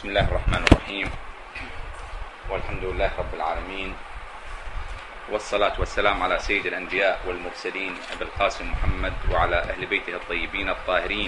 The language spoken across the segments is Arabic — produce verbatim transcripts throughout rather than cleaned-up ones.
بسم الله الرحمن الرحيم، والحمد لله رب العالمين، والصلاة والسلام على سيد الأنبياء والمرسلين أبي القاسم محمد وعلى أهل بيته الطيبين الطاهرين.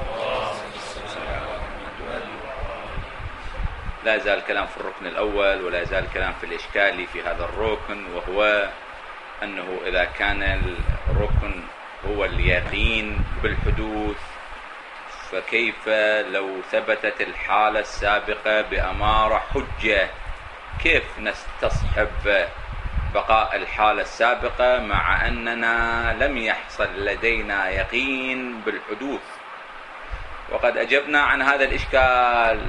لا يزال الكلام في الركن الأول، ولا يزال الكلام في الإشكال في هذا الركن، وهو أنه إذا كان الركن هو اليقين بالحدوث، فكيف لو ثبتت الحالة السابقة بأمارة حجة؟ كيف نستصحب بقاء الحالة السابقة مع أننا لم يحصل لدينا يقين بالحدوث؟ وقد أجبنا عن هذا الإشكال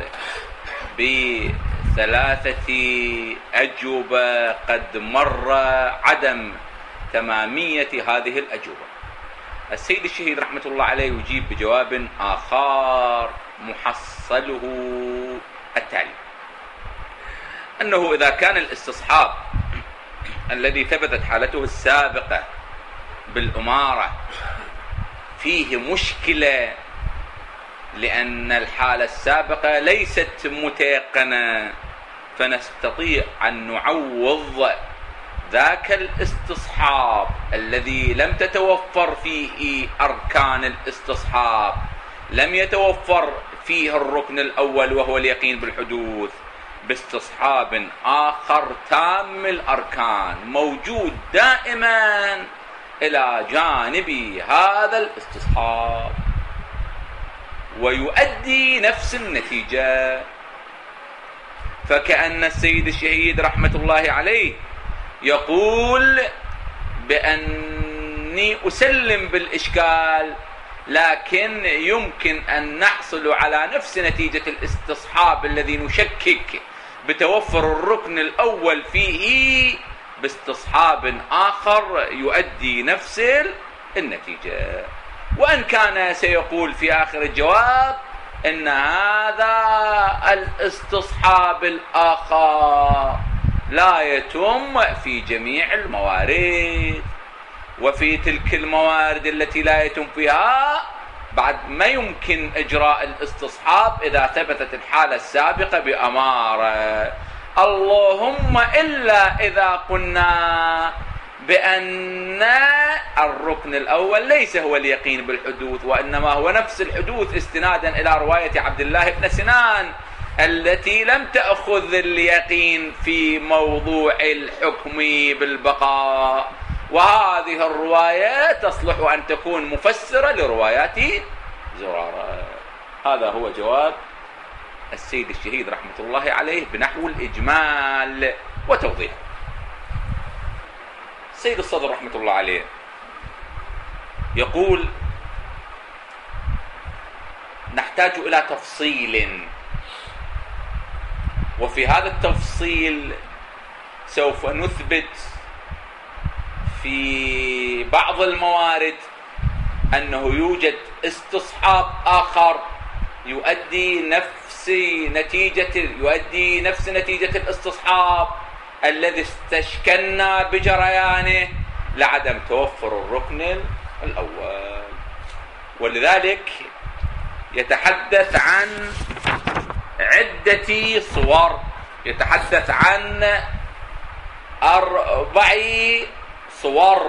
بثلاثة أجوبة قد مر عدم تمامية هذه الأجوبة. السيد الشهيد رحمة الله عليه يجيب بجواب آخر محصله التالي: أنه إذا كان الاستصحاب الذي ثبتت حالته السابقة بالأمارة فيه مشكلة، لأن الحالة السابقة ليست متيقنة، فنستطيع أن نعوض ذاك الاستصحاب الذي لم تتوفر فيه أركان الاستصحاب، لم يتوفر فيه الركن الأول وهو اليقين بالحدوث، باستصحاب آخر تام الأركان موجود دائما إلى جانب هذا الاستصحاب، ويؤدي نفس النتيجة. فكأن السيد الشهيد رحمة الله عليه يقول بأني أسلم بالإشكال، لكن يمكن أن نحصل على نفس نتيجة الاستصحاب الذي نشكك بتوفر الركن الأول فيه باستصحاب آخر يؤدي نفس النتيجة. وأن كان سيقول في آخر الجواب إن هذا الاستصحاب الآخر لا يتم في جميع الموارد، وفي تلك الموارد التي لا يتم فيها بعد ما يمكن إجراء الاستصحاب إذا ثبتت الحالة السابقة بأمارة، اللهم إلا إذا قلنا بأن الركن الأول ليس هو اليقين بالحدوث، وإنما هو نفس الحدوث، استنادا إلى رواية عبد الله بن سنان التي لم تأخذ اليقين في موضوع الحكم بالبقاء، وهذه الرواية تصلح أن تكون مفسرة لروايات زرارة. هذا هو جواب السيد الشهيد رحمة الله عليه بنحو الإجمال وتوضيح. السيد الصدر رحمة الله عليه يقول: نحتاج إلى تفصيل، وفي هذا التفصيل سوف نثبت في بعض الموارد أنه يوجد استصحاب آخر يؤدي نفس نتيجة يؤدي نفس نتيجة الاستصحاب الذي استشكلنا بجريانه لعدم توفر الركن الأول. ولذلك يتحدث عن عدة صور، يتحدث عن أربع صور،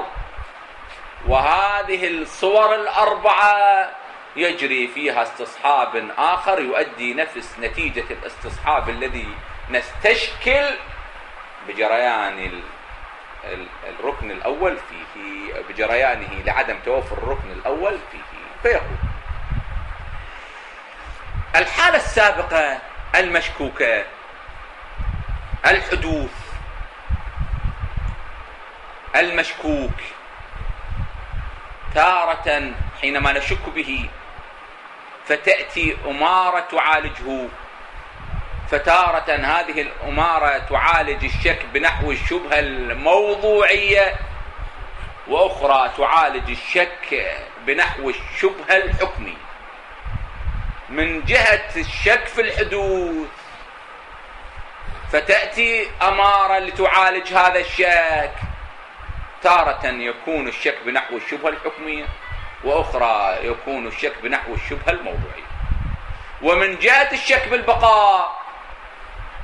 وهذه الصور الأربعة يجري فيها استصحاب آخر يؤدي نفس نتيجة الاستصحاب الذي نستشكل بجريان الركن الأول فيه، بجريانه لعدم توفر الركن الأول فيه. فيقول: الحالة السابقة المشكوكة الحدوث المشكوك تارة حينما نشك به فتأتي أمارة تعالجه، فتارة هذه الأمارة تعالج الشك بنحو الشبهة الموضوعية، وأخرى تعالج الشك بنحو الشبهة الحكمية. من جهة الشك في الحدوث فتأتي أمارة لتعالج هذا الشك، تارة يكون الشك بنحو الشبهة الحكمية، وأخرى يكون الشك بنحو الشبهة الموضوعية. ومن جهة الشك بالبقاء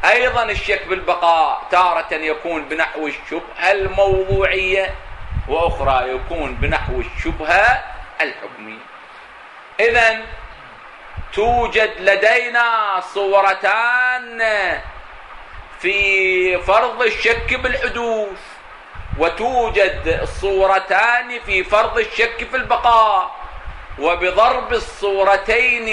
أيضا الشك بالبقاء تارة يكون بنحو الشبهة الموضوعية، وأخرى يكون بنحو الشبهة الحكمية. إذن توجد لدينا صورتان في فرض الشك بالحدوث، وتوجد الصورتان في فرض الشك في البقاء، وبضرب الصورتين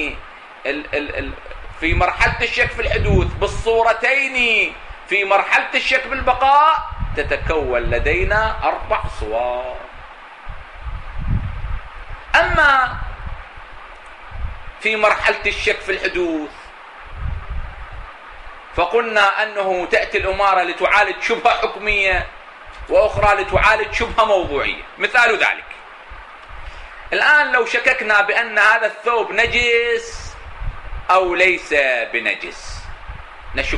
في مرحلة الشك في الحدوث بالصورتين في مرحلة الشك بالبقاء تتكون لدينا أربع صور. أما في مرحلة الشك في الحدوث فقلنا أنه تأتي الأمارة لتعالج شبهة حكمية، وأخرى لتعالج شبهة موضوعية. مثال ذلك، الآن لو شككنا بأن هذا الثوب نجس أو ليس بنجس، نشك،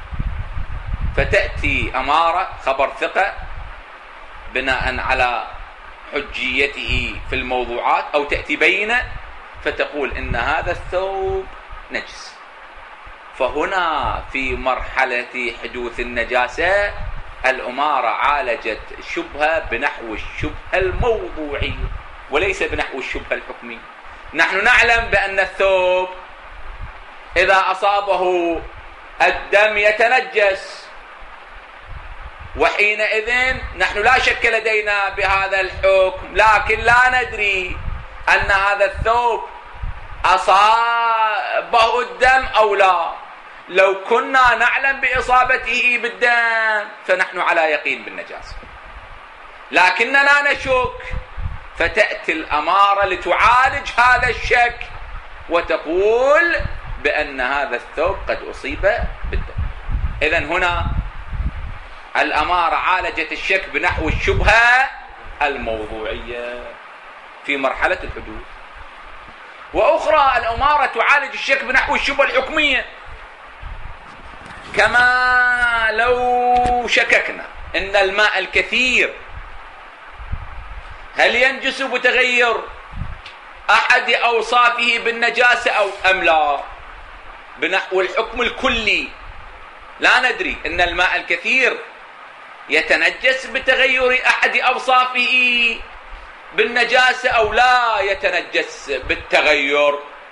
فتأتي أمارة خبر ثقة بناء على حجيته في الموضوعات، أو تأتي بينة فتقول إن هذا الثوب نجس. فهنا في مرحلة حدوث النجاسة الأمارة عالجت الشبهة بنحو الشبهة الموضوعية وليس بنحو الشبهة الحكمية. نحن نعلم بأن الثوب إذا أصابه الدم يتنجس، وحينئذ نحن لا شك لدينا بهذا الحكم، لكن لا ندري أن هذا الثوب أصابه الدم أو لا. لو كنا نعلم بإصابته بالدم فنحن على يقين بالنجاسة، لكننا نشك، فتأتي الأمارة لتعالج هذا الشك وتقول بأن هذا الثوب قد أصيب بالدم. إذن هنا الأمارة عالجت الشك بنحو الشبهة الموضوعية في مرحلة الحدوث، وأخرى الأمارة تعالج الشك بنحو الشبهة الحكمية. كما لو شككنا إن الماء الكثير هل ينجس بتغير أحد أوصافه بالنجاسة أو أم لا، بنحو الحكم الكلي لا ندري إن الماء الكثير يتنجس بتغير أحد أوصافه بالنجاسة أو لا يتنجس بالتغير.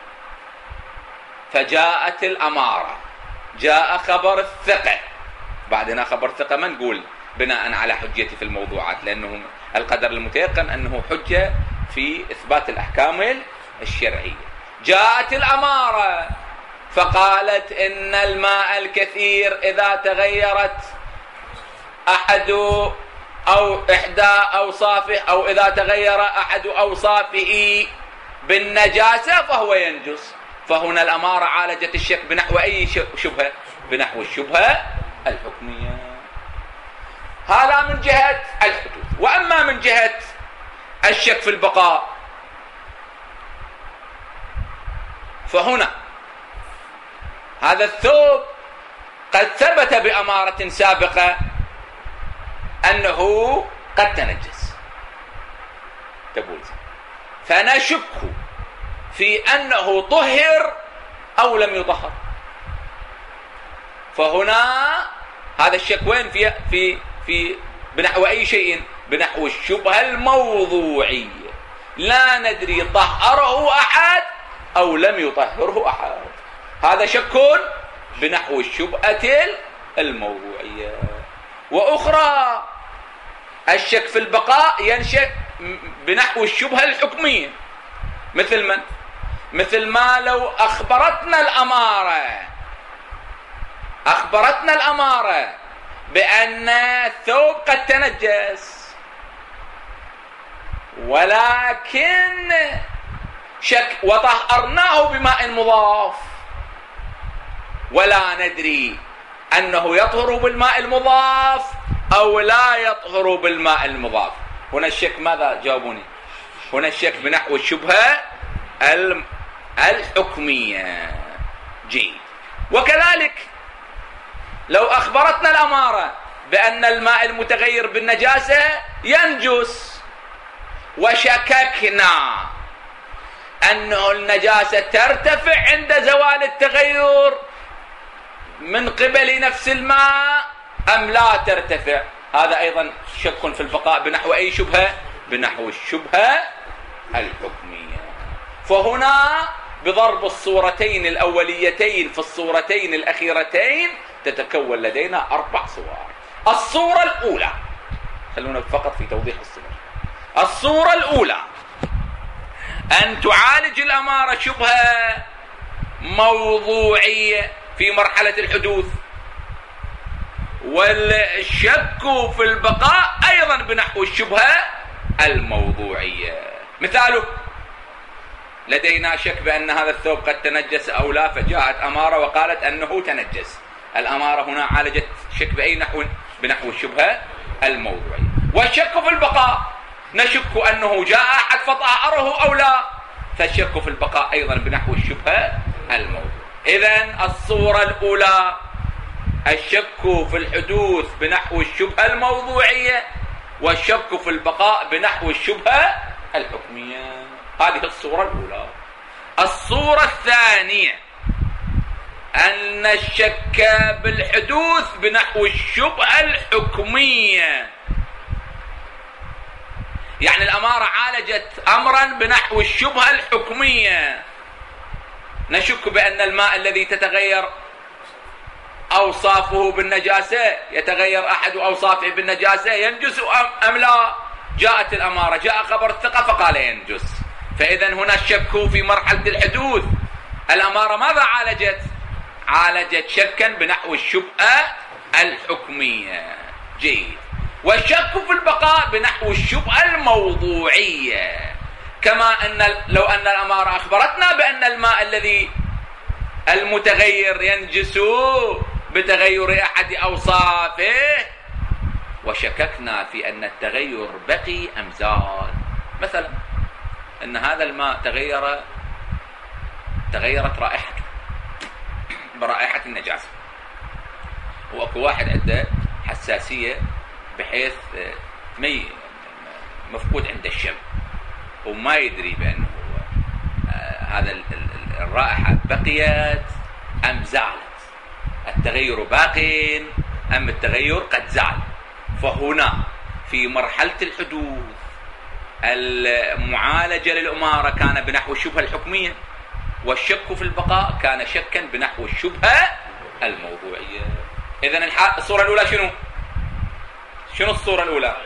فجاءت الأمارة، جاء خبر الثقة، بعدنا خبر الثقة ما نقول بناء على حجيته في الموضوعات، لأنه القدر المتيقن أنه حجة في إثبات الأحكام الشرعية. جاءت الأمارة فقالت إن الماء الكثير إذا تغيرت أحد أو إحدى أوصافه، أو إذا تغير أحد أوصافه بالنجاسة فهو ينجس. فهنا الأمارة عالجت الشك بنحو أي شبهة؟ بنحو الشبهة الحكمية. هذا من جهة الحدوث. وأما من جهة الشك في البقاء فهنا هذا الثوب قد ثبت بأمارة سابقة أنه قد تنجس، تقول فنشك في أنه طهر أو لم يطهر. فهنا هذا الشك وين؟ في في في بنحو أي شيء؟ بنحو الشبهة الموضوعية، لا ندري طهره أحد أو لم يطهره أحد. هذا شك بنحو الشبهة الموضوعية. وأخرى الشك في البقاء ينشأ بنحو الشبهة الحكمية، مثل من؟ مثل ما لو أخبرتنا الأمارة أخبرتنا الأمارة بأن الثوب قد تنجس، ولكن شك وطهرناه بماء مضاف، ولا ندري أنه يطهر بالماء المضاف أو لا يطهر بالماء المضاف. هنا الشك ماذا جاوبوني؟ هنا الشك بنحو الشبهة الحكمية. جيد. وكذلك لو أخبرتنا الأمارة بأن الماء المتغير بالنجاسة ينجس، وشككنا أنه النجاسة ترتفع عند زوال التغير من قبل نفس الماء أم لا ترتفع. هذا أيضا شك في البقاء بنحو أي شبهة؟ بنحو الشبهة الحكمية. فهنا بضرب الصورتين الأوليتين في الصورتين الأخيرتين تتكون لدينا أربع صور. الصورة الأولى، خلونا فقط في توضيح الصور. الصورة الأولى أن تعالج الأمارة شبهة موضوعية في مرحلة الحدوث، والشك في البقاء أيضا بنحو الشبهة الموضوعية. مثاله: لدينا شك بأن هذا الثوب قد تنجس أو لا، فجاءت أمارة وقالت أنه تنجس. الأمارة هنا عالجت شك بأي نحو؟ بنحو الشبهة الموضوعية. والشك في البقاء نشك أنه جاء أحد فطهره أو لا، فالشك في البقاء أيضا بنحو الشبهة الموضوعية. إذن الصورة الأولى الشك في الحدوث بنحو الشبهة الموضوعية، والشك في البقاء بنحو الشبهة الحكمية. هذه الصورة الأولى. الصورة الثانية أن الشك بالحدوث بنحو الشبهة الحكمية، يعني الأمارة عالجت أمرا بنحو الشبهة الحكمية. نشك بأن الماء الذي تتغير أوصافه بالنجاسة، يتغير أحد أوصافه بالنجاسة، ينجس أم لا؟ جاءت الأمارة، جاء خبر الثقة فقال ينجس. فإذا هنا الشك في مرحلة الحدوث. الأمارة ماذا عالجت؟ عالجت شكا بنحو الشبهة الحكمية. جيد. والشك في البقاء بنحو الشبهة الموضوعية، كما أن لو أن الأمارة أخبرتنا بأن الماء الذي المتغير ينجس بتغير أحد أوصافه، وشككنا في أن التغير بقي أم زال. مثلا أن هذا الماء تغير تغيرت رائحته برائحة النجاسة، وأكو واحد عنده حساسية بحيث مي مفقود عنده الشم وما يدري بأنه هذا الرائحة بقيت أم زالت، التغير باق أم التغير قد زال. فهنا في مرحلة الحدوث المعالجة للأمارة كان بنحو الشبهة الحكمية، والشك في البقاء كان شكا بنحو الشبهة الموضوعية. إذن الصورة الأولى شنو؟ شنو الصورة الأولى؟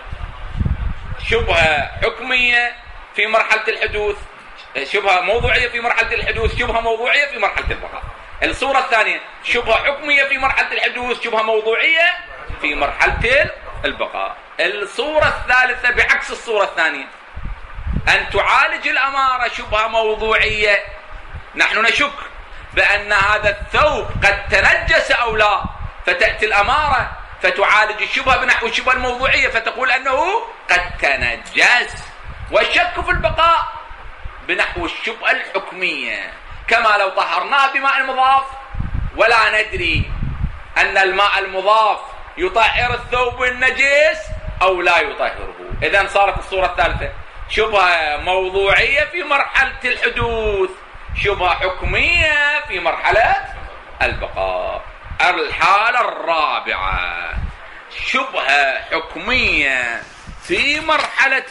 شبهة حكمية في مرحلة الحدوث، شبهة موضوعية في مرحلة الحدوث، شبهة موضوعية في مرحلة البقاء. الصورة الثانية شبهة حكمية في مرحلة الحدوث، شبهة موضوعية في مرحلة البقاء. الصورة الثالثة بعكس الصورة الثانية، أن تعالج الأمارة شبهة موضوعية. نحن نشك بأن هذا الثوب قد تنجس أو لا، فتأتي الأمارة فتعالج الشبهة بنحو الشبهة الموضوعية فتقول أنه قد تنجس. والشك في البقاء بنحو الشبهة الحكمية، كما لو طهرناه بماء مضاف ولا ندري أن الماء المضاف يطهر الثوب النجس أو لا يطهره. إذن صارت الصورة الثالثة شبهة موضوعية في مرحلة الحدوث، شبهة حكمية في مرحلة البقاء. الحالة الرابعة شبهة حكمية في مرحلة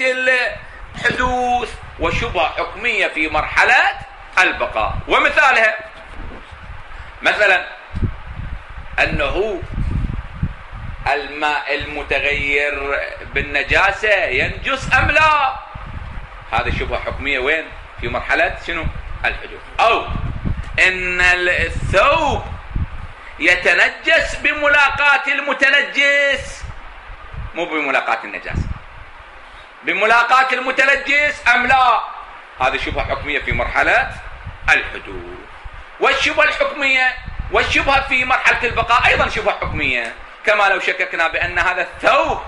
الحدوث وشبهة حكمية في مرحلة البقاء. ومثالها مثلا أنه الماء المتغير بالنجاسة ينجس أم لا، هذا شبهة حكمية وين؟ في مرحلة شنو؟ الحدوث. أو إن الثوب يتنجس بملاقاة المتنجس، مو بملاقاة النجاسة، بملاقاة المتنجس أم لا، هذه شبهة حكمية في مرحلة الحدوث. والشبهة الحكمية والشبهة في مرحلة البقاء أيضا شبهة حكمية، كما لو شككنا بأن هذا الثوب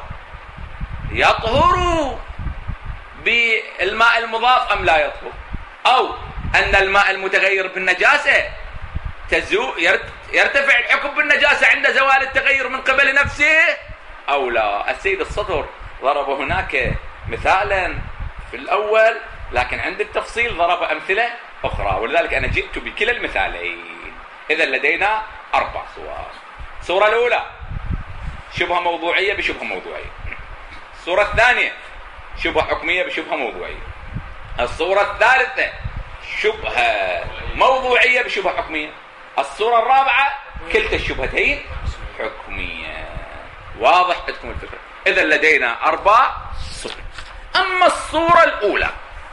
يطهر بالماء المضاف أم لا يطهر، أو أن الماء المتغير بالنجاسة تزو يرتفع الحكم بالنجاسة عند زوال التغير من قبل نفسه أو لا. السيد الصدر ضرب هناك مثالا في الأول، لكن عند التفصيل ضرب أمثلة أخرى، ولذلك أنا جئت بكلا المثالين. إذا لدينا أربع صور. الصورة الأولى شبهة موضوعية بشبهة موضوعية. الصورة الثانية شبهة حكمية بشبهة موضوعية. الصورة الثالثة شبهة موضوعية بشبهة حكمية. الصورة الرابعة كلتا الشبهتين حكمية. واضح عندكم الفكرة؟ إذا لدينا أربع صور. أما الصورة الأولى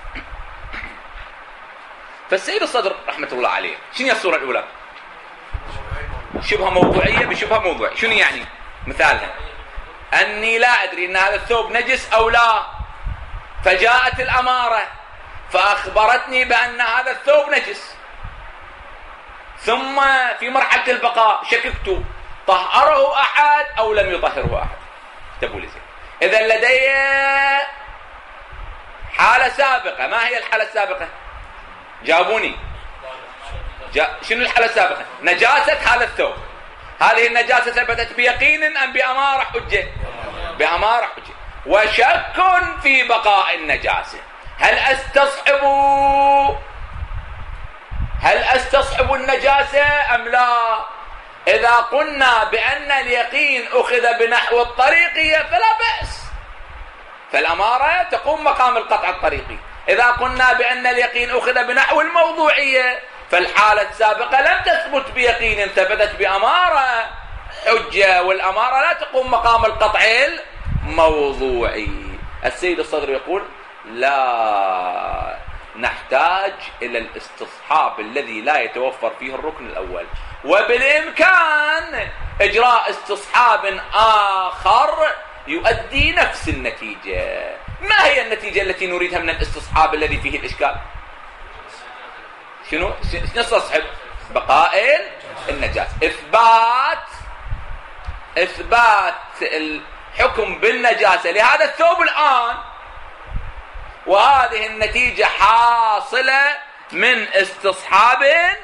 فالسيد الصدر رحمة الله عليه شنو هي الصورة الأولى؟ شبهة موضوعية بشبهة موضوعية. شنو يعني؟ مثالها أني لا أدري أن هذا الثوب نجس أو لا، فجاءت الأمارة فأخبرتني بأن هذا الثوب نجس، ثم في مرحلة البقاء شككت طهره أحد أو لم يطهره أحد. اكتبوا لي زين. إذا لدي حالة سابقة. ما هي الحالة السابقة؟ جابوني. جا... شنو الحالة السابقة؟ نجاسة هذا الثوب. هذه النجاسة ثبتت بيقين أم بأمارة حجة؟ بأمارة حجة. وشك في بقاء النجاسة. هل أستصحب هل أستصحب النجاسة أم لا؟ إذا قلنا بأن اليقين أخذ بنحو الطريقية فلا بأس، فالأمارة تقوم مقام القطع الطريقي. إذا قلنا بأن اليقين أخذ بنحو الموضوعية فالحالة السابقة لم تثبت بيقين، ثبتت بأمارة حجة، والأمارة لا تقوم مقام القطع الموضوعي. السيد الصدر يقول لا نحتاج إلى الاستصحاب الذي لا يتوفر فيه الركن الأول، وبالإمكان إجراء استصحاب آخر يؤدي نفس النتيجة. ما هي النتيجة التي نريدها من الاستصحاب الذي فيه الإشكال؟ شنو نستصحب؟ بقاء النجاسة. إثبات إثبات الحكم بالنجاسة لهذا الثوب الآن، وهذه النتيجة حاصلة من استصحاب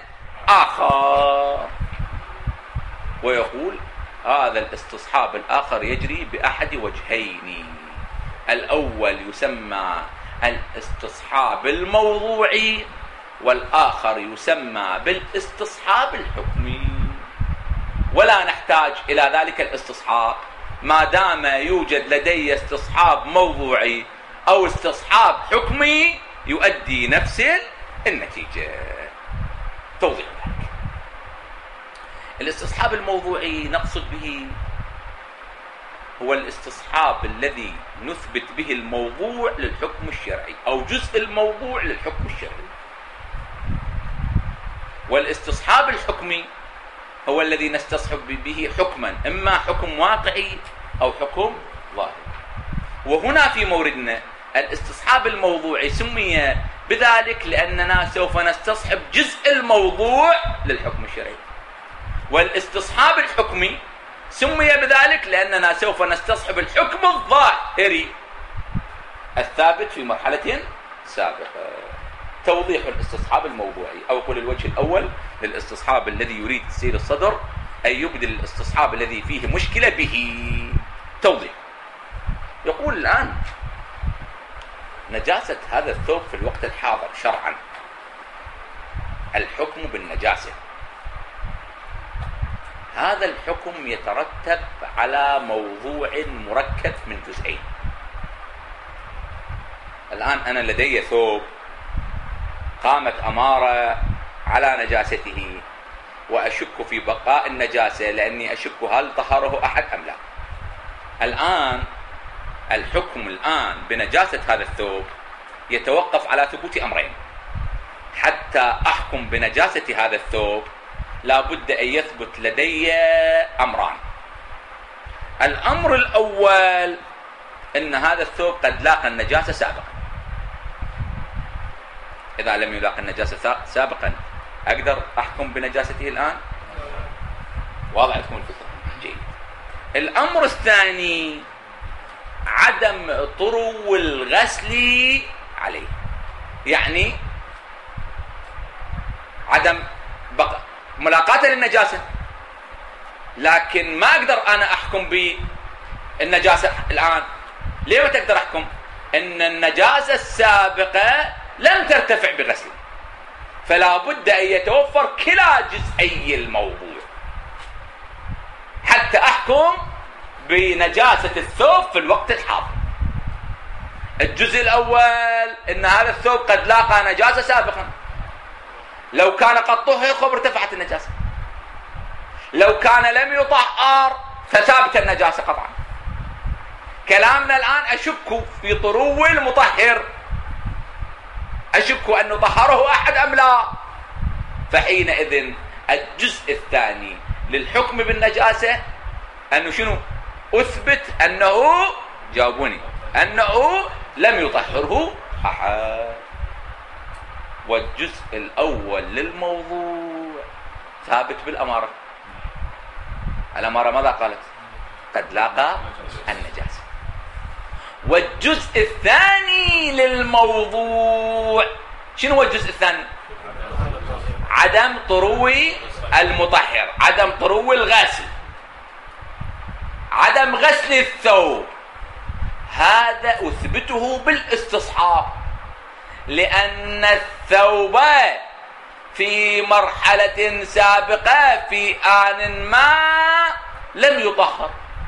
آخر. ويقول هذا الاستصحاب الآخر يجري بأحد وجهين. الأول يسمى الاستصحاب الموضوعي، والآخر يسمى بالاستصحاب الحكمي. ولا نحتاج إلى ذلك الاستصحاب ما دام يوجد لدي استصحاب موضوعي أو استصحاب حكمي يؤدي نفس النتيجة. توضيح ذلك. الاستصحاب الموضوعي نقصد به هو الاستصحاب الذي نثبت به الموضوع للحكم الشرعي أو جزء الموضوع للحكم الشرعي. والاستصحاب الحكمي هو الذي نستصحب به حكما، إما حكم واقعي أو حكم ظاهري. وهنا في موردنا الاستصحاب الموضوعي سمي بذلك لأننا سوف نستصحب جزء الموضوع للحكم الشرعي، والاستصحاب الحكمي سمي بذلك لأننا سوف نستصحب الحكم الظاهري الثابت في مرحلة سابقة. توضيح الاستصحاب الموضوعي، أو قل الوجه الأول للاستصحاب الذي يريد السيد الصدر أن يبدل الاستصحاب الذي فيه مشكلة به. توضيح. يقول الآن نجاسة هذا الثوب في الوقت الحاضر شرعا، الحكم بالنجاسة، هذا الحكم يترتب على موضوع مركب من جزئين. الآن أنا لدي ثوب قامت أمارة على نجاسته وأشك في بقاء النجاسة لأني أشك هل طهره أحد أم لا. الآن الحكم الآن بنجاسة هذا الثوب يتوقف على ثبوت أمرين. حتى أحكم بنجاسة هذا الثوب لا بد أن يثبت لدي أمران. الأمر الأول أن هذا الثوب قد لاقى النجاسة سابقا. إذا لم يلاقى النجاسة سابقا أقدر أحكم بنجاسته الآن؟ واضح لكم الفكرة؟ جيد. الأمر الثاني عدم طرو الغسل عليه، يعني عدم بقى ملاقاته للنجاسة، لكن ما أقدر أنا أحكم بالنجاسة الآن. ليه ما تقدر أحكم؟ إن النجاسة السابقة لم ترتفع بغسل، فلا بد أن يتوفر كلا جزئي الموضوع. أحكم بنجاسة الثوب في الوقت الحاضر. الجزء الأول إن هذا الثوب قد لاقى نجاسة سابقا، لو كان قد طهر خب ارتفعت النجاسة، لو كان لم يطهر فثابت النجاسة قطعا. كلامنا الآن أشك في طرو المطهر، أشك أنه طهره أحد أم لا، فحينئذ الجزء الثاني للحكم بالنجاسة أنه شنو؟ أثبت أنه، جاوبوني، أنه لم يطهره أحد. والجزء الأول للموضوع ثابت بالأمارة. الأمارة ماذا قالت؟ قد لاقى النجاسة. والجزء الثاني للموضوع شنو هو الجزء الثاني؟ عدم طرو المطهر، عدم طرو الغاسل، عدم غسل الثوب. هذا أثبته بالاستصحاب، لأن الثوب في مرحلة سابقة في آن ما لم يطهر،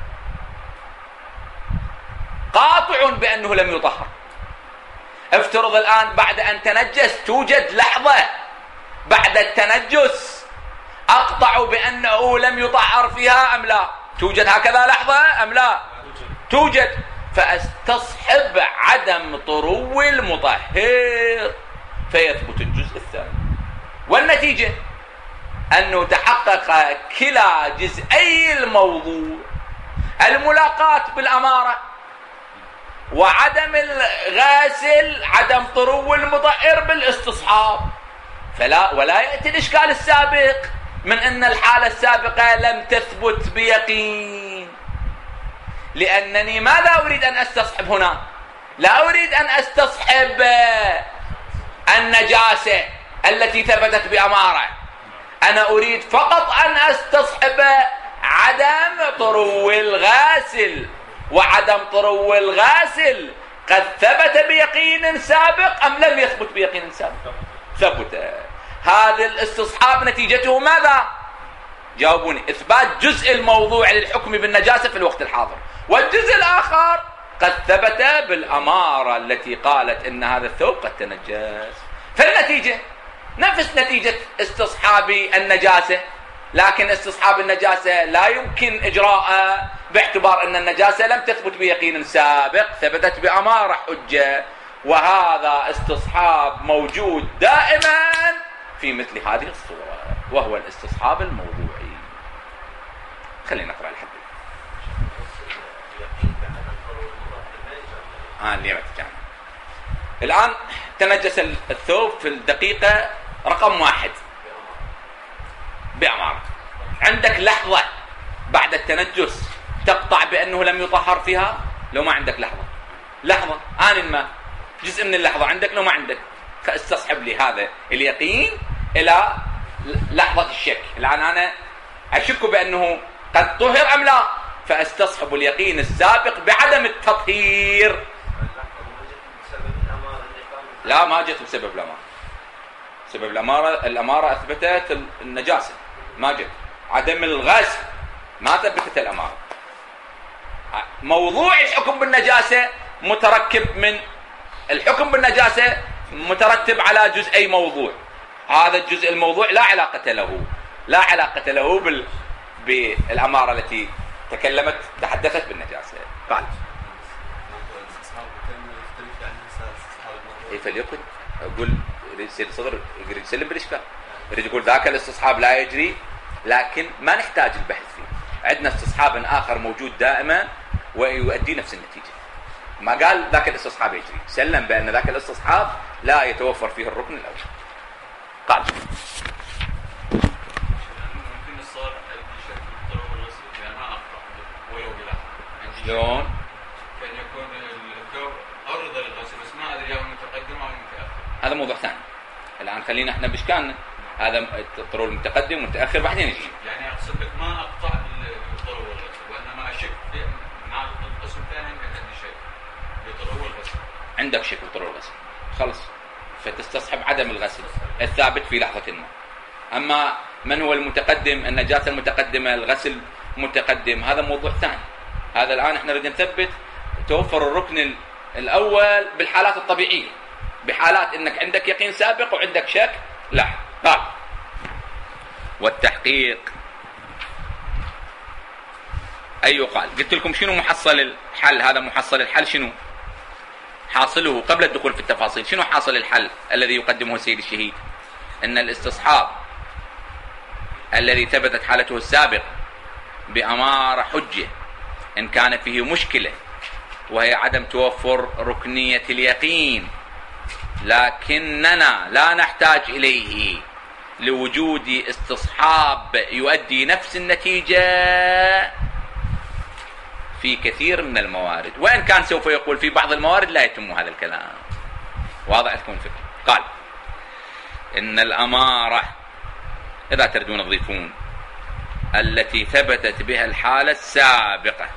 قاطع بأنه لم يطهر. افترض الآن بعد أن تنجس توجد لحظة بعد التنجس أقطع بأنه لم يطهر فيها أم لا؟ توجد هكذا لحظة أم لا؟ توجد. فأستصحب عدم طرو المطهر فيثبت الجزء الثاني. والنتيجة أنه تحقق كلا جزئي الموضوع، الملاقاة بالأمارة وعدم الغاسل، عدم طرو المطهر بالاستصحاب. فلا ولا يأتي الإشكال السابق من أن الحالة السابقة لم تثبت بيقين، لأنني ماذا أريد أن أستصحب هنا؟ لا أريد أن أستصحب النجاسة التي ثبتت بأمارة، أنا أريد فقط أن أستصحب عدم طرو الغاسل. وعدم طرو الغاسل قد ثبت بيقين سابق أم لم يثبت بيقين سابق؟ ثبت. هذا الاستصحاب نتيجته ماذا؟ جاوبوني. إثبات جزء الموضوع للحكم بالنجاسة في الوقت الحاضر، والجزء الآخر قد ثبت بالأمارة التي قالت إن هذا الثوب قد تنجس. فالنتيجة نفس نتيجة استصحاب النجاسة، لكن استصحاب النجاسة لا يمكن إجراءه باعتبار أن النجاسة لم تثبت بيقين سابق، ثبتت بأمارة حجة. وهذا استصحاب موجود دائما في مثل هذه الصورة، وهو الاستصحاب الموضوعي. خلينا نقرأ الحديث. آه اليوم كان الآن تنجس الثوب في الدقيقة رقم واحد بأمارة. عندك لحظة بعد التنجس تقطع بأنه لم يطهر فيها، لو ما عندك لحظة لحظة آن ما جزء من اللحظة عندك، لو ما عندك فاستصحب لي هذا اليقين إلى لحظة الشك. الآن أنا أشك بأنه قد طهر أم لا، فاستصحب اليقين السابق بعدم التطهير. لا ما جت بسبب الأمارة. سبب الأمارة، الأمارة أثبتت النجاسة، ما جت. عدم الغسل ما ثبتت الأمارة. موضوع الحكم بالنجاسة متركب من الحكم بالنجاسة مترتب على جزئي موضوع. هذا الجزء الموضوع لا علاقة له لا علاقة له بال... بالأمارة التي تكلمت تحدثت بالنجاسة. قال إيه فليقل أقول سيد صدر يريد يسلم بالإشكال، يريد يقول ذاك الاستصحاب لا يجري، لكن ما نحتاج البحث فيه. عندنا استصحاب آخر موجود دائما ويؤدي نفس النتيجة. ما قال ذاك الاستصحاب يجري، سلم بأن ذاك الاستصحاب لا يتوفر فيه الركن الأول. قال ممكن الصار يجي شكل الطرق والغسل يعني ما أخطأ ولو بلا شلون؟ كان يكون الثوب أرض للغسل بس ما أدري هو متقدم أو متأخر. هذا موضوع ثاني. الآن خلينا احنا بإشكالنا هذا الطرق المتقدم والمتأخر بعدين يجي. يعني أقصد لك ما أقطع الطرق والغسل وإنما أشك مع القسم الثاني من عندي شيء بالطرق والغسل. عندك شك بالطرق والغسل خلص، فتستصحب عدم الغسل الثابت في لحظة ما. أما من هو المتقدم، النجاسة المتقدمة، الغسل متقدم، هذا موضوع ثاني. هذا الآن احنا نريد نثبت توفر الركن الأول بالحالات الطبيعية، بحالات انك عندك يقين سابق وعندك شك لا. قال والتحقيق أي قال. قلت لكم شنو محصل الحل؟ هذا محصل الحل شنو حاصله قبل الدخول في التفاصيل. شنو حاصل الحل الذي يقدمه السيد الشهيد؟ ان الاستصحاب الذي ثبتت حالته السابق بأمارة حجة إن كان فيه مشكلة وهي عدم توفر ركنية اليقين، لكننا لا نحتاج إليه لوجود استصحاب يؤدي نفس النتيجة في كثير من الموارد، وإن كان سوف يقول في بعض الموارد لا يتم هذا الكلام. واضح لكم الفكرة؟ قال إن الأمارة إذا تردون تضيفون التي ثبتت بها الحالة السابقة،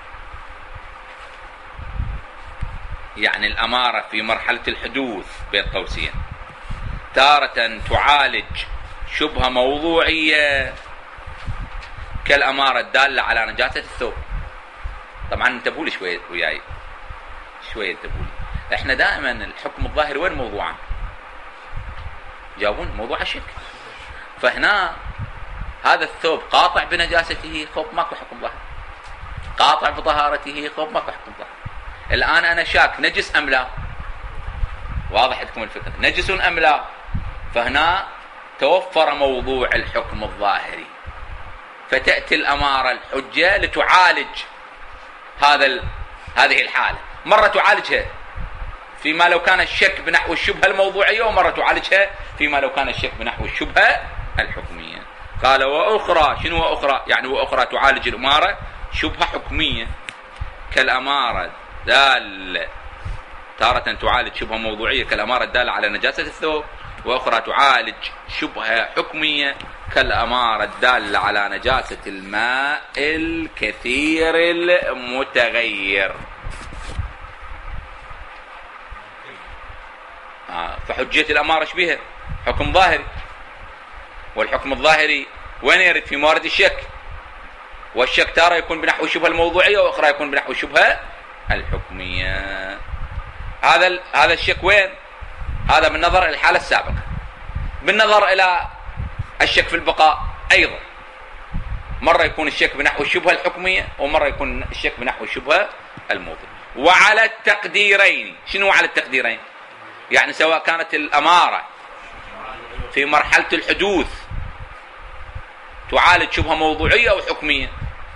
يعني الأمارة في مرحلة الحدوث بين قوسين، تارة تعالج شبهة موضوعية كالأمارة الدالة على نجاسة الثوب. طبعا انتبهوا لي شوية وياي، شوية انتبهوا لي. احنا دائما الحكم الظاهري وين موضوعا؟ جاوبون موضوع الشك. فهنا هذا الثوب قاطع بنجاسته، خوف ماكو حكم ظاهر. قاطع بطهارته، خوف ماكو حكم ظاهر. الآن أنا شاك نجس أم لا؟ واضح لكم الفكرة؟ نجس أم لا؟ فهنا توفر موضوع الحكم الظاهري، فتأتي الأمارة الحجة لتعالج هذا ال... هذه الحالة. مرة تعالجها فيما لو كان الشك بنحو الشبهة الموضوعية، ومرة تعالجها فيما لو كان الشك بنحو الشبهة الحكمية. قال وأخرى. شنو وأخرى؟ يعني وأخرى تعالج الأمارة شبهة حكمية كالأمارة دال، تارة تعالج شبهة موضوعية كالأمارة الدالة على نجاسة الثوب، وأخرى تعالج شبهة حكمية كالأمارة الدالة على نجاسة الماء الكثير المتغير. آه فحجية الأمارة شبيهة حكم ظاهري، والحكم الظاهري وين يرد؟ في موارد الشك، والشك تارة يكون بنحو الشبهة الموضوعية، وأخرى يكون بنحو الشبهة الحكمية. هذا هذا الشك وين؟ هذا بالنظر إلى الحالة السابقة. بالنظر إلى الشك في البقاء أيضا، مرة يكون الشك بنحو الشبهة الحكمية، ومرة يكون الشك بنحو الشبهة الموضوعية. وعلى التقديرين. شنو على التقديرين؟ يعني سواء كانت الأمارة في مرحلة الحدوث تعالج شبهة موضوعية أو حكمية،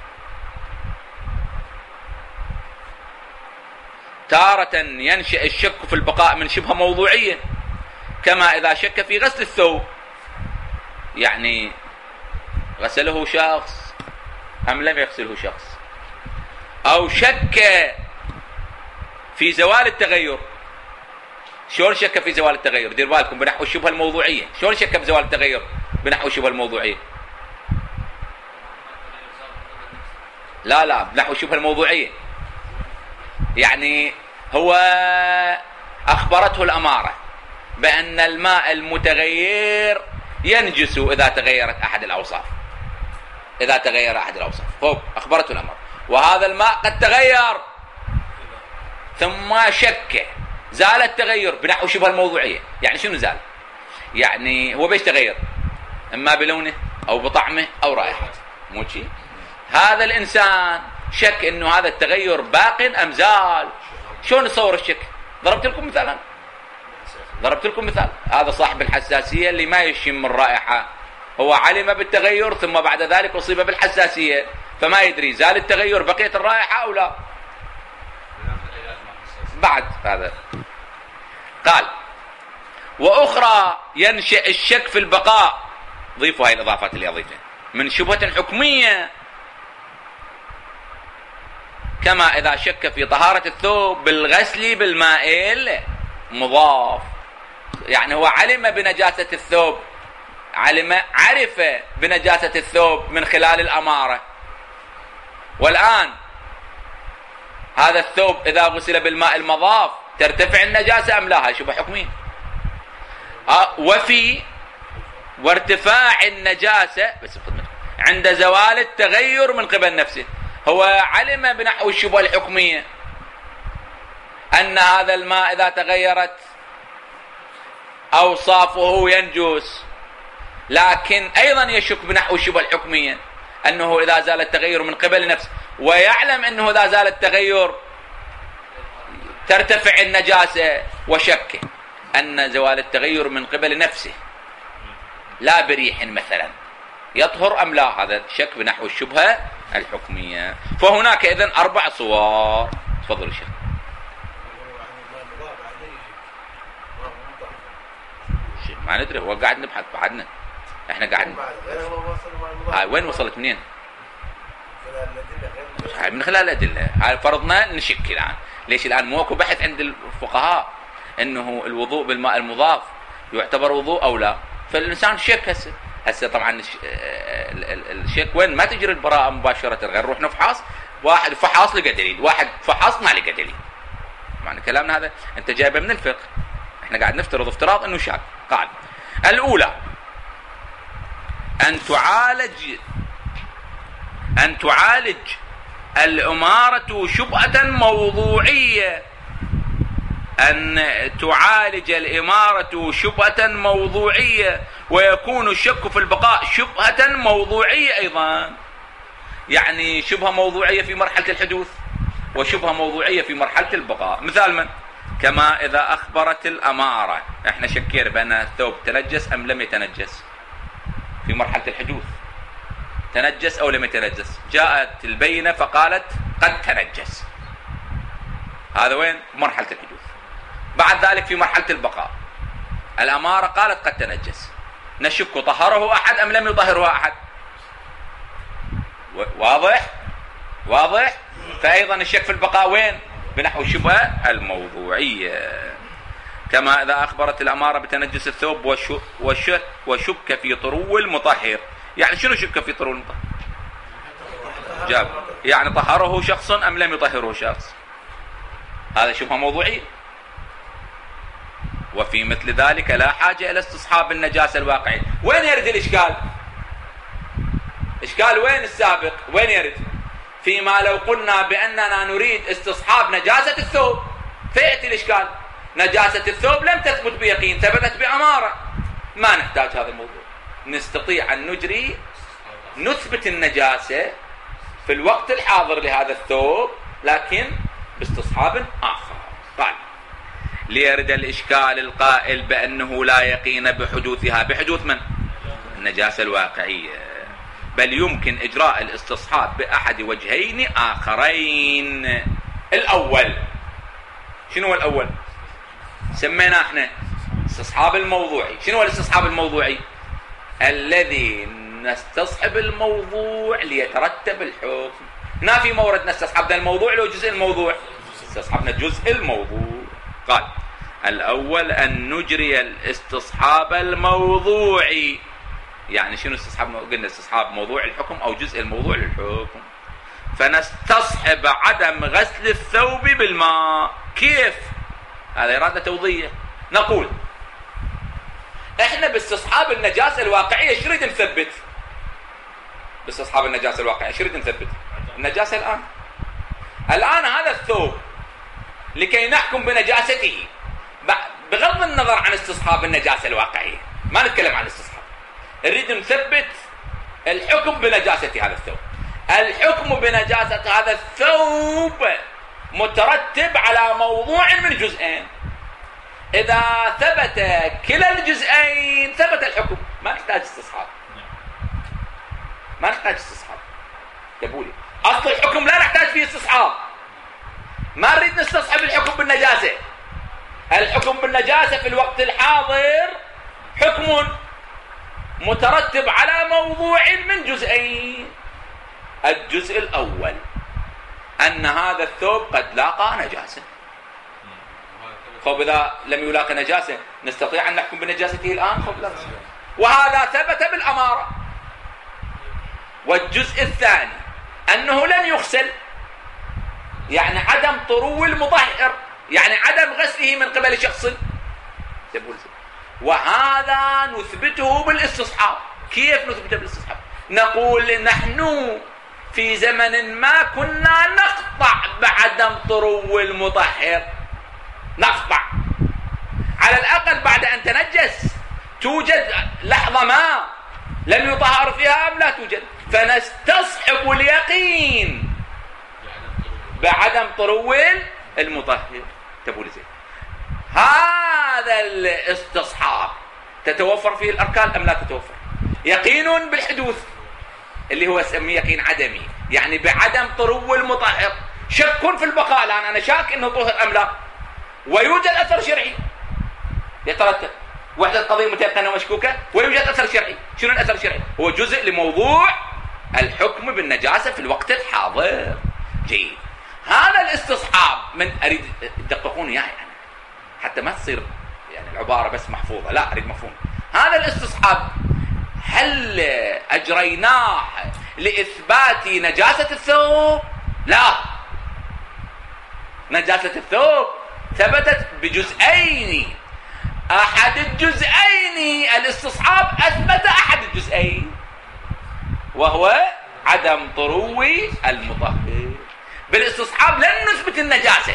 تارة ينشأ الشك في البقاء من شبهة موضوعية، كما إذا شك في غسل الثوب، يعني غسله شخص أم لم يغسله شخص، أو شك في زوال التغير. شلون شك في زوال التغير؟ دير بالكم بنحو الشبهة الموضوعية. شلون شك بزوال التغير بنحو الشبهة الموضوعية؟ لا لا بنحو الشبهة الموضوعية، يعني هو أخبرته الأمارة بأن الماء المتغير ينجس إذا تغيرت أحد الأوصاف، إذا تغير أحد الأوصاف. هو أخبرته الأمارة، وهذا الماء قد تغير، ثم شك، زال التغير بنحو شبه الموضوعية. يعني شنو زال؟ يعني هو بيش تغير؟ إما بلونه أو بطعمه أو رائحته، مو شيء. هذا الإنسان شك إنه هذا التغير باق أم زال. شلون نصور الشك؟ ضربت لكم مثالا، ضربت لكم مثال. هذا صاحب الحساسية اللي ما يشم الرائحة، هو علم بالتغير ثم بعد ذلك أصيب بالحساسية، فما يدري زال التغير بقيت الرائحة أو لا بعد هذا. قال وأخرى ينشأ الشك في البقاء، ضيفوا هاي الإضافات اللي أضيفها، من شبهة حكمية، كما إذا شك في طهارة الثوب بالغسل بالماء المضاف. يعني هو علم بنجاسة الثوب، علم عرف بنجاسة الثوب من خلال الأمارة، والآن هذا الثوب إذا غسل بالماء المضاف ترتفع النجاسة أم لا؟ هاي شبهة حكمية. آه وفي وارتفاع النجاسة بس بخدمتكم عند زوال التغير من قبل نفسه. هو علم بنحو الشبهة الحكمية أن هذا الماء إذا تغيرت أوصافه ينجس، لكن أيضا يشك بنحو الشبهة الحكمية أنه إذا زال التغير من قبل نفسه، ويعلم أنه إذا زال التغير ترتفع النجاسة، وشك أن زوال التغير من قبل نفسه لا بريح مثلا يطهر أم لا، هذا شك بنحو الشبهة الحكمية. فهناك إذن أربع صور. تفضل الشيخ. ما ندري، هو قاعد نبحث بعدنا، احنا قاعد هاي وين وصلت منين؟ من خلال الأدلة. هاي فرضنا نشك الآن. ليش الآن موكو بحث عند الفقهاء انه الوضوء بالماء المضاف يعتبر وضوء او لا، فالإنسان شك. هسه هسه طبعا الشك وين ما تجري البراءة مباشرة، غير نروح نفحص، واحد فحص لقى دليل، واحد فحص ما لقى دليل. معنى كلامنا هذا انت جايبه من الفقه، احنا قاعد نفترض افتراض انه شاك. قاعد الاولى ان تعالج ان تعالج الأمارة شبهة موضوعية، أن تعالج الإمارة شبهة موضوعية، ويكون الشك في البقاء شبهة موضوعية أيضا. يعني شبهة موضوعية في مرحلة الحدوث، وشبهة موضوعية في مرحلة البقاء. مثال من؟ كما إذا أخبرت الأمارة، إحنا شكينا بأن الثوب تنجس أم لم يتنجس في مرحلة الحدوث، تنجس أو لم يتنجس، جاءت البينة فقالت قد تنجس، هذا وين؟ مرحلة الحدوث. بعد ذلك في مرحلة البقاء الأمارة قالت قد تنجس، نشك طهره أحد أم لم يطهره أحد؟ واضح؟ واضح؟ فأيضا الشك في البقاء وين؟ بنحو الشبهة الموضوعية. كما إذا أخبرت الأمارة بتنجس الثوب وشك, وشك في طرو المطهر. يعني شنو شك في طرو المطهر؟ جاب يعني طهره شخص أم لم يطهره شخص، هذا شبهة موضوعية. وفي مثل ذلك لا حاجة إلى استصحاب النجاسة الواقعية. وين يرد الإشكال؟ إشكال وين السابق؟ وين يرد؟ فيما لو قلنا بأننا نريد استصحاب نجاسة الثوب، فيأتي الإشكال. نجاسة الثوب لم تثبت بيقين، ثبتت بأمارة، ما نحتاج هذا الموضوع، نستطيع أن نجري نثبت النجاسة في الوقت الحاضر لهذا الثوب، لكن باستصحاب آخر. قال ليرد الإشكال القائل بأنه لا يقين بحدوثها، بحدوث من؟ النجاسة الواقعية، بل يمكن إجراء الاستصحاب بأحد وجهين آخرين. الأول شنو هو الأول؟ سمينا احنا استصحاب الموضوعي. شنو هو الاستصحاب الموضوعي؟ الذي نستصحب الموضوع ليترتب الحكم. ما في مورد نستصحبنا الموضوع لو جزء الموضوع، استصحبنا جزء الموضوع. قال الأول أن نجري الاستصحاب الموضوعي. يعني شنو استصحاب؟ قلنا استصحاب موضوع الحكم أو جزء الموضوع للحكم. فنستصحب عدم غسل الثوب بالماء. كيف؟ هذا إرادة توضيح. نقول احنا باستصحاب النجاسة الواقعية ايش نريد نثبت؟ باستصحاب النجاسة الواقعية ايش نريد نثبت؟ النجاسة الآن. الآن هذا الثوب لكي نحكم بنجاسته بغض النظر عن استصحاب النجاسة الواقعية، ما نتكلم عن الاستصحاب، نريد نثبت الحكم بنجاسة هذا الثوب. الحكم بنجاسة هذا الثوب مترتب على موضوع من جزئين. إذا ثبت كلا الجزئين ثبت الحكم، ما نحتاج استصحاب، ما نحتاج استصحاب. تقولي أصل الحكم لا نحتاج فيه استصحاب، ما نريد نستصحب الحكم بالنجاسة. الحكم بالنجاسة في الوقت الحاضر حكم مترتب على موضوع من جزئين. الجزء الأول أن هذا الثوب قد لاقى نجاسة. خب إذا لم يلاقي نجاسة نستطيع أن نحكم بنجاسته الآن؟ خب لا. وهذا ثبت بالأمارة. والجزء الثاني أنه لن يغسل، يعني عدم طرو المطهر، يعني عدم غسله من قبل شخص. وهذا نثبته بالاستصحاب. كيف نثبته بالاستصحاب؟ نقول نحن في زمن ما كنا نقطع بعدم طرو المطهر، نقطع على الأقل بعد أن تنجس توجد لحظة ما لم يطهر فيها أم لا توجد، فنستصحب اليقين بعدم طرو المطهر. تقول زين، هذا الاستصحاب تتوفر فيه الأركان أم لا تتوفر؟ يقين بالحدوث اللي هو اسميه يقين عدمي، يعني بعدم طرو المطهر، شك في البقاء، الآن أنا شاك أنه طهر أم لا، ويوجد أثر شرعي يترتب، وحدة قضية متيقنة ومشكوكة، ويوجد أثر شرعي. شنو الأثر الشرعي؟ هو جزء لموضوع الحكم بالنجاسة في الوقت الحاضر. جيد، هذا الاستصحاب من أريد تدققون إياه يعني حتى ما تصير يعني العبارة بس محفوظة، لا أريد مفهوم. هذا الاستصحاب هل أجريناه لإثبات نجاسة الثوب؟ لا، نجاسة الثوب ثبتت بجزئين، أحد الجزئين الاستصحاب أثبت أحد الجزئين وهو عدم طرو المطهر. بالاستصحاب لن نثبت النجاسة،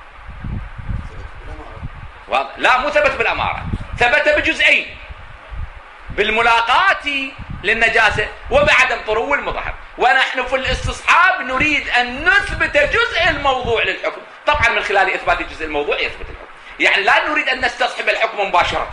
لا مو ثبت بالأمارة، ثبت بجزئين، بالملاقاة للنجاسة وبعدم طرو المطهر. ونحن في الاستصحاب نريد أن نثبت جزء الموضوع للحكم، طبعا من خلال إثبات جزء الموضوع يثبت الحكم، يعني لا نريد أن نستصحب الحكم مباشرة،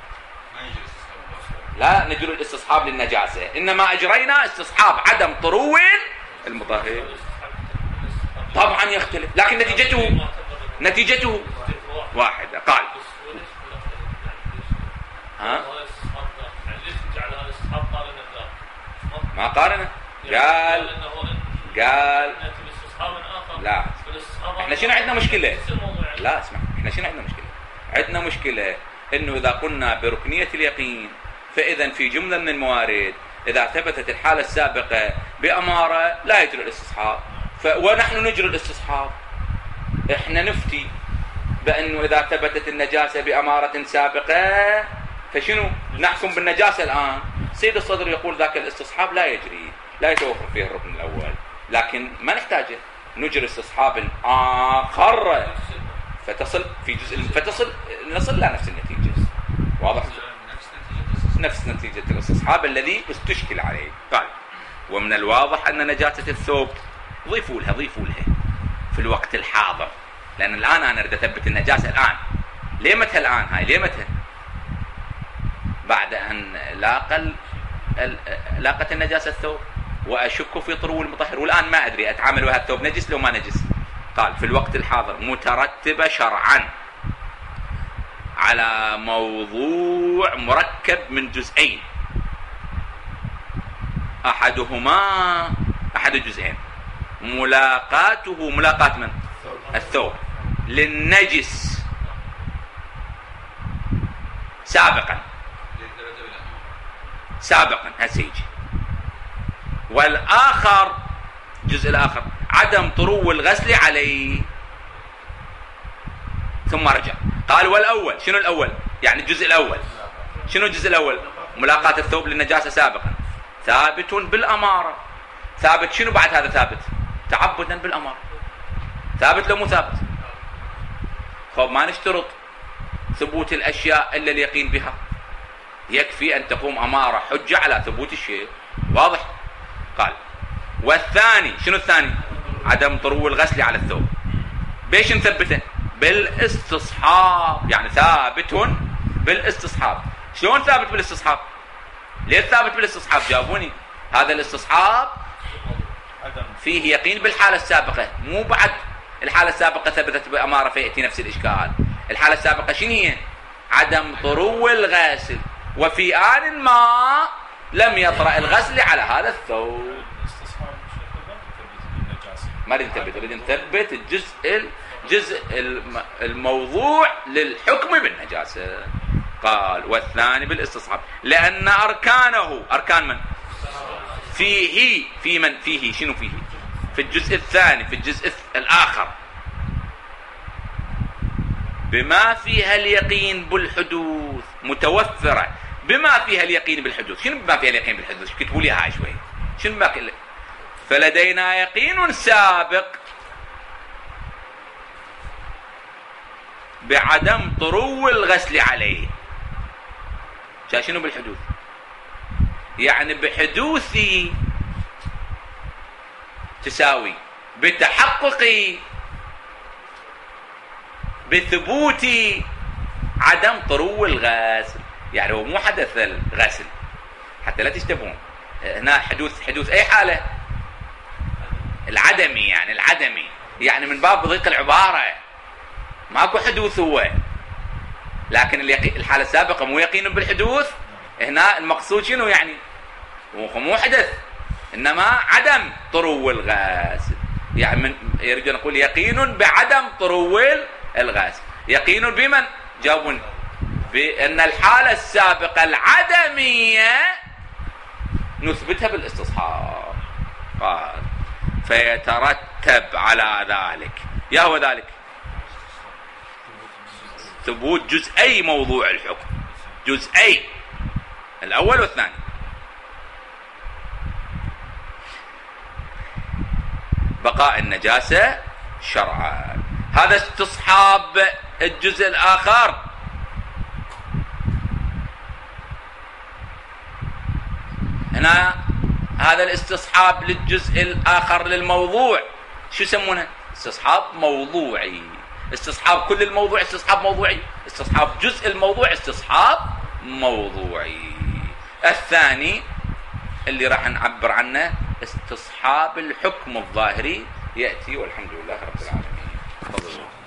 لا نجري الاستصحاب للنجاسة، إنما أجرينا استصحاب عدم طرو المطهر. طبعا يختلف، لكن نتيجته نتيجته واحدة. قال ها ما قارنه، قال قال لا، احنا شنو عندنا مشكلة؟ لا اسمع، احنا شنو عندنا مشكلة؟ عندنا مشكلة انه اذا قلنا بركنية اليقين فاذا في جملة من الموارد اذا ثبتت الحالة السابقة بأمارة لا يجري الاستصحاب، ف... ونحن نجري الاستصحاب. احنا نفتي بانه اذا ثبتت النجاسة بأمارة سابقة فشنو؟ نحكم بالنجاسة الآن. سيد الصدر يقول ذاك الاستصحاب لا يجري، لا يتوفر فيه الركن الأول، لكن ما نحتاجه، نجري استصحاب آخر فتصل في جزء فتصل نصل إلى نفس النتيجة. واضح؟ نفس نتيجة الاستصحاب الذي استشكل عليه. قال ومن الواضح أن نجاسة الثوب ضيفوا لها ضيفوا لها في الوقت الحاضر، لأن الآن أنا أريد أثبت النجاسة الآن. ليه متى الآن هاي؟ ليه متى؟ بعد أن لاقى لاقت النجاسة الثوب وأشك في طرو المطهر، والآن ما أدري أتعامل وهذا الثوب نجس لو ما نجس. قال في الوقت الحاضر مترتبة شرعا على موضوع مركب من جزئين، أحدهما أحد الجزئين ملاقاته ملاقاة من؟ الثوب للنجس سابقا سابقا هسيجي، والآخر الجزء الآخر عدم طرو الغسل عليه ثم رجع. قال والأول شنو الأول؟ يعني الجزء الأول شنو الجزء الأول؟ ملاقاة الثوب للنجاسة سابقا ثابت بالأمارة. ثابت شنو بعد هذا؟ ثابت تعبدا بالأمارة. ثابت لو مو ثابت؟ خب ما نشترط ثبوت الأشياء إلا اليقين بها، يكفي أن تقوم أمارة حجة على ثبوت الشيء. واضح؟ قال والثاني شنو الثاني؟ عدم طرو الغسل على الثوب. بيش نثبته؟ بالاستصحاب، يعني ثابت بالاستصحاب. شلون ثابت بالاستصحاب؟ ليه ثابت بالاستصحاب؟ جاوبوني. هذا الاستصحاب فيه يقين بالحالة السابقة، مو بعد الحالة السابقة ثبتت بأمارة فيأتي نفس الإشكال. الحالة السابقة شنو هي؟ عدم طرو الغسل، وفي آن ما لم يطرأ الغسل على هذا الثوب. ما نريد نثبت، نريد نثبت الجزء الجزء الموضوع للحكم بالنجاسة. قال والثاني بالاستصحاب لأن أركانه أركان من؟ فيه في من فيه شنو فيه؟ في الجزء الثاني في الجزء الآخر بما فيها اليقين بالحدوث متوفرة بما فيها اليقين بالحدوث. شنو بما فيها اليقين بالحدوث؟ كتبوا لي هاي شوي. شنو باقي؟ فلدينا يقين سابق بعدم طرو الغسل عليه. شنو بالحدوث؟ يعني بحدوثي تساوي بتحققي بثبوتي عدم طرو الغسل. يعني هو مو حدث الغسل، حتى لا تشتبهون. هنا حدوث حدوث اي حاله؟ العدمي، يعني العدمي، يعني من باب ضيق العباره ماكو حدوث هو. لكن الحاله السابقه مو يقين بالحدوث، هنا المقصود شنو؟ يعني مو حدث انما عدم طرو الغسل. يعني من يريد ان نقول يقين بعدم طرو الغسل. يقين بمن؟ جاوبون. بان الحاله السابقه العدميه نثبتها بالاستصحاب. قال فيترتب على ذلك، يا هو ذلك ثبوت جزئي موضوع الحكم، جزئي الأول والثاني. بقاء النجاسة شرعا، هذا استصحاب الجزء الآخر. هنا هذا الاستصحاب للجزء الآخر للموضوع شو يسمونه؟ استصحاب موضوعي. استصحاب كل الموضوع استصحاب موضوعي، استصحاب جزء الموضوع استصحاب موضوعي. الثاني اللي راح نعبر عنه استصحاب الحكم الظاهري يأتي، والحمد لله رب العالمين. تفضلوا.